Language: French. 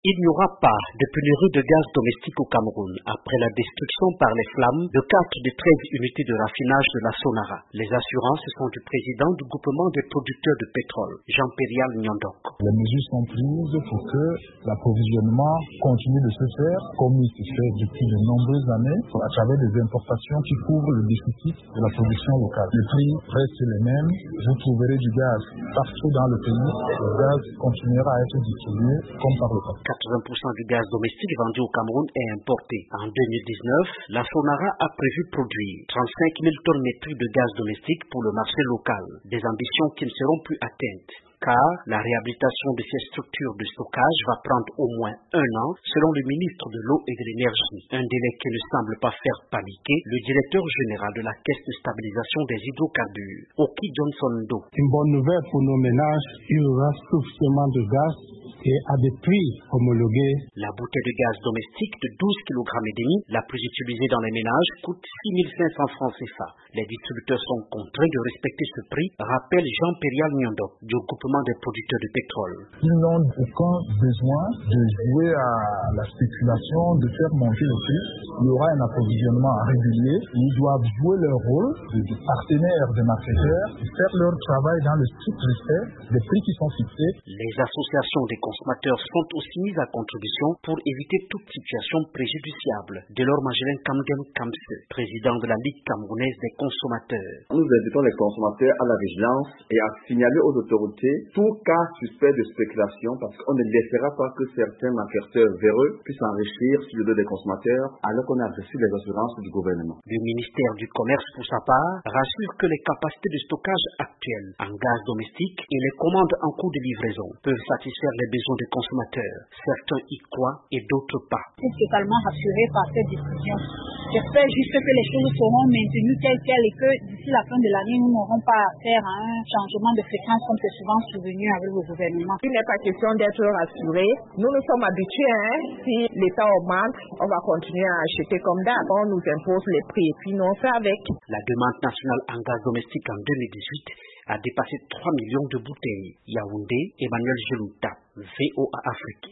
Il n'y aura pas de pénurie de gaz domestique au Cameroun après la destruction par les flammes de 4 des 13 unités de raffinage de la Sonara. Les assurances sont du président du groupement des producteurs de pétrole, Jean-Pierre Nyondok. Les mesures sont prises pour que l'approvisionnement continue de se faire comme il se fait depuis de nombreuses années à travers des importations qui couvrent le déficit de la production locale. Les prix restent les mêmes. Vous trouverez du gaz partout dans le pays. Le gaz continuera à être distribué comme par le passé. 80% du gaz domestique vendu au Cameroun est importé. En 2019, la Sonara a prévu produire 35 000 tonnes métriques de gaz domestique pour le marché local, des ambitions qui ne seront plus atteintes, car la réhabilitation de ces structures de stockage va prendre au moins 1 an, selon le ministre de l'Eau et de l'Énergie. Un délai qui ne semble pas faire paniquer le directeur général de la Caisse de stabilisation des hydrocarbures, Oki Johnson Do. Une bonne nouvelle pour nos ménages, il y aura suffisamment de gaz et à des prix homologués. La bouteille de gaz domestique de 12 kg et demi, la plus utilisée dans les ménages, coûte 6 500 francs CFA. Les distributeurs sont contraints de respecter ce prix, rappelle Jean-Pierre Nyondok du groupement des producteurs de pétrole. Ils n'ont aucun besoin de jouer à la spéculation, de faire monter le prix. Il y aura un approvisionnement régulier. Ils doivent jouer leur rôle de partenaires, de marketeurs, faire leur travail dans le strict respect des prix qui sont fixés. Les associations des consommateurs sont aussi mises à contribution pour éviter toute situation préjudiciable. Delors Magelin Kamgen Kamse, président de la Ligue camerounaise des consommateurs. Nous invitons les consommateurs à la vigilance et à signaler aux autorités tout cas suspect de spéculation parce qu'on ne laissera pas que certains marketeurs véreux puissent s'enrichir sur le dos des consommateurs alors qu'on a reçu les assurances du gouvernement. Le ministère du Commerce, pour sa part, rassure que les capacités de stockage actuelles en gaz domestique et les commandes en cours de livraison peuvent satisfaire les besoins des consommateurs. Certains y croient et d'autres pas. Je suis totalement rassuré par cette discussion. J'espère juste que les choses seront maintenues telles quelles et que d'ici la fin de l'année, nous n'aurons pas à faire un changement de fréquence comme c'est souvent survenu avec le gouvernement. Il n'est pas question d'être rassuré. Nous nous sommes habitués. Si l'État augmente, on va continuer à acheter comme d'hab. On nous impose les prix et puis nous on fait avec. La demande nationale en gaz domestique en 2018 a dépassé 3 millions de bouteilles. Yaoundé, Emmanuel Gelouta, VOA Afrique.